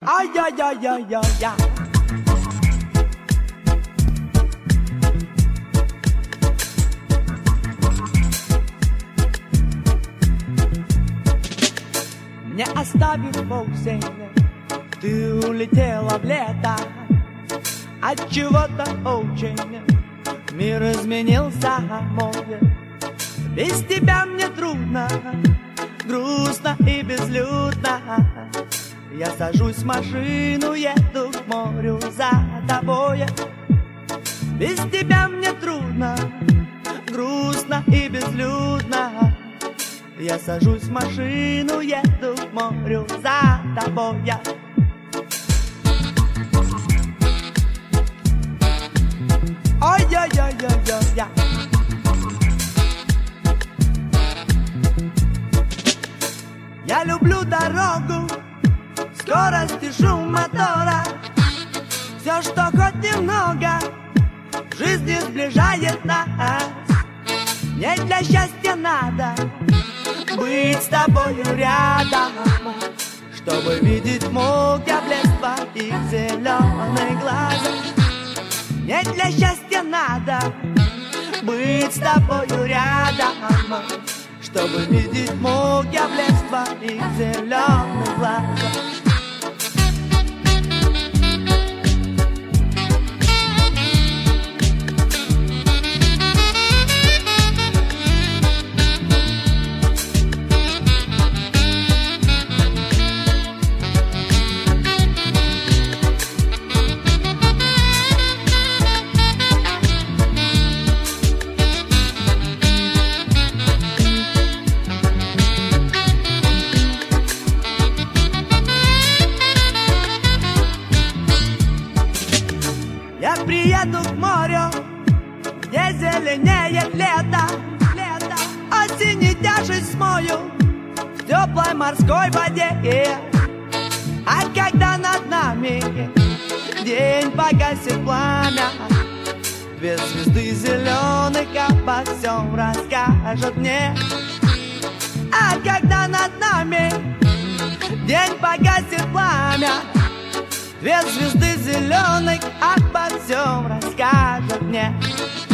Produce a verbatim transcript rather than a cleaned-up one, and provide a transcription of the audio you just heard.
Ай-яй-яй-яй-яй-яй. Не оставив осень, ты улетела в лето. От чего-то очень мир изменился мой. Без тебя мне трудно, грустно и безлюдно. Я сажусь в машину, еду к морю за тобой. Без тебя мне трудно, грустно и безлюдно. Я сажусь в машину, еду к морю за тобой. Ой-ой-ой-ой-ой-ой. Я люблю дорогу, скорость и шум мотора. Все, что хоть немного в жизни сближает нас. Мне для счастья надо быть с тобою рядом, чтобы видеть мог я блеск твоих зеленых глаз. Мне для счастья надо быть с тобою рядом, чтобы видеть мог я блеск твоих зеленых глаз. Я приеду к морю, где зеленеет лето, лето. Осень и тяжесть смою в теплой морской воде. А когда над нами день погасит пламя, две звезды зеленых обо всем расскажут мне. А когда над нами день погасит пламя, две звезды зеленых обо всем расскажут мне.